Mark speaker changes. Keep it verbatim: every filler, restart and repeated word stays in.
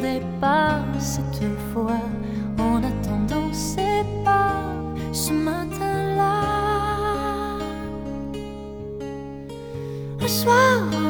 Speaker 1: m'attendais pas cette fois. En attendant, c'est pas ce matin-là. Le soir